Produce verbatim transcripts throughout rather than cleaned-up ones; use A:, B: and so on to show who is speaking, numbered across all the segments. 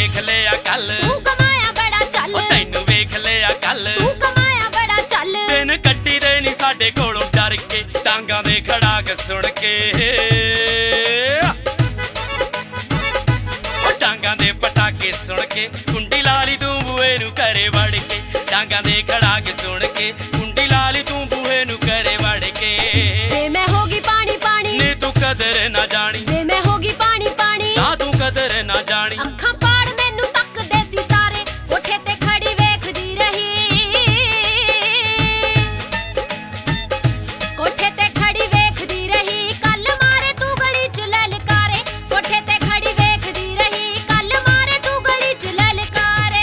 A: वेख लिया कल
B: तू कमाया बड़ा चल
A: तैनू वेख लिया कल
B: तू कमाया बड़ा चल
A: दिन कट्टी दे नी साडे कोलों डर के टांगां दे खड़ाक सुन के टांगां दे पटाके सुन के कुंडी लाली तू बूहे नू घरे वड़ के टांगां दे खड़ाक सुन के कुंडी लाली तू बूहे नू घरे वड़ के
B: वे मैं होगी पानी पानी
A: ने तू कदर ना जानी
B: वे मैं होगी पानी पानी
A: ना तू कदर ना जानी
B: अखां पाड़ मैनू तकदे सी सारे कोठे ते खड़ी वेखदी रही कोठे ते खड़ी वेखदी रही कल मारे तू गली च ललकारे कोठे ते खड़ी वेखदी रही कल मारे तू गली च ललकारे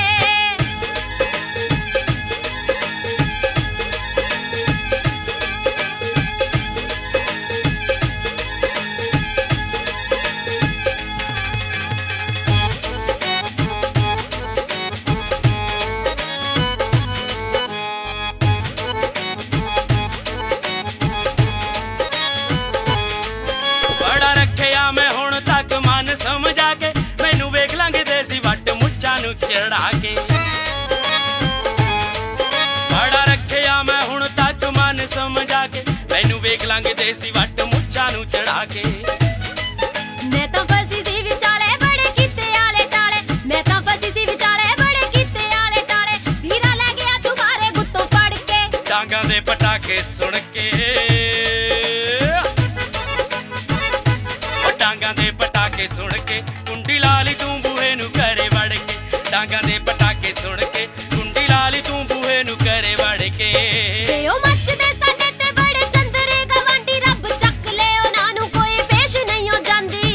A: बड़ा रखिया मैं हुण तक मन समझा के मैनू वेख लांगे देसी वट मुच्छां नू चढ़ा के बड़ा रखिया मैं हुण तक मन समझा के मैनू वेख लांगे देसी वट मुच्छां नू चढ़ा के
B: मैं तां फसी सी विचाले बड़े कीते आले टाले मैं तां फसी सी विचाले बड़े कीते आले टाले वीरा लै गया तुम्हारे गुत्तों फड़ के
A: टांगां दे पटाके सुन के टांगां दे पटाके सुन के कुंडी लाली तू बूहे नू घरे वड़ के टांगां दे पटाके सुन के कुंडी लाली तू बूहे नू घरे वड़ के
B: ते ओ मचदे साडे ते बड़े चंदरे गवांडी रब चक ले उन्हां नू कोई पेश नहीं हो जांदी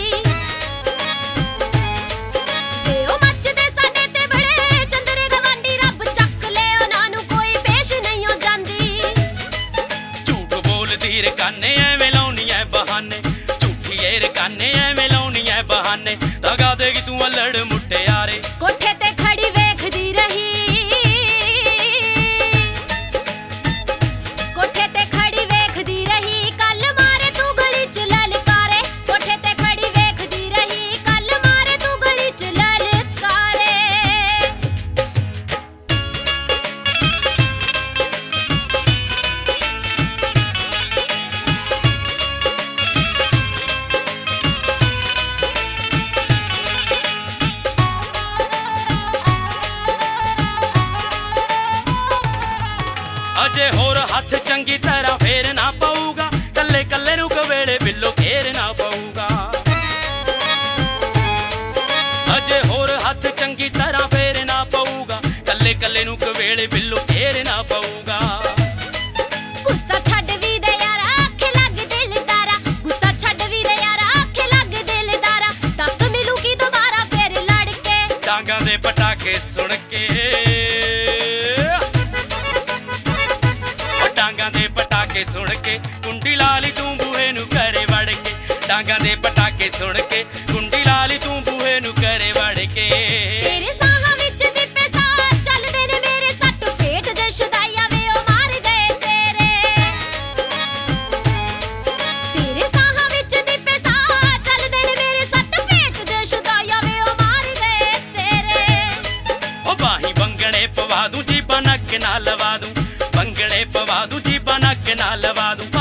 B: ते ओ मचदे साडे ते बड़े चंदरे गवांडी रब चक ले उन्हां नू कोई पेश नहीं हो जांदी
A: झूठ बोलदी रकाने एवें लाउनी ऐ बहाने झूठी ए रकाने एवें लाउनी ऐ बहाने दगा देगी तू अल्लड़ मुटियारे
B: कोठे ते खड़ी वेखदी रही कोठे ते खड़ी वेखदी रही कल मारे तू गली च ललकारे कोठे ते खड़ी वेखदी रही कल मारे तू गली च ललकारे
A: अजे होर हथ चंगी तरह फेर ना पऊगा कल्ले कल्ले नू कवेले बिल्लो घेर ना पऊगा अजे होर हथ चंगी तरह फेर ना पऊगा कल्ले कल्ले नू कवेले बिल्लो घेर ना पऊगा
B: गुस्सा छड्ड वी दे यारा आखे लग दिलदारा गुस्सा छड्ड वी दे यारा आखे लग दिलदारा दस मिलू की दोबारा फेर लड़ के
A: टांगां दे पटाके सुन के टांगां दे पटाके सुन के कुंडी लाली तू बूहे नू घरे वड़ के टांगां दे पटाके सुन के कुंडी लाली तू बूहे नू घरे वड़ के
B: तेरे साहां विच दिपे साह चलदे ने मेरे सट फेट दे शुदाइया वे ओ मार गए तेरे तेरे साहां विच दिपे साह चलदे ने मेरे सट फेट दे शुदाइया वे ओ मार गए तेरे
A: ओ बाही बंगणे पवा दूं जीबां नक ना लवा दूं बंगणे पवा दूं जीबां नक ना लवा दूं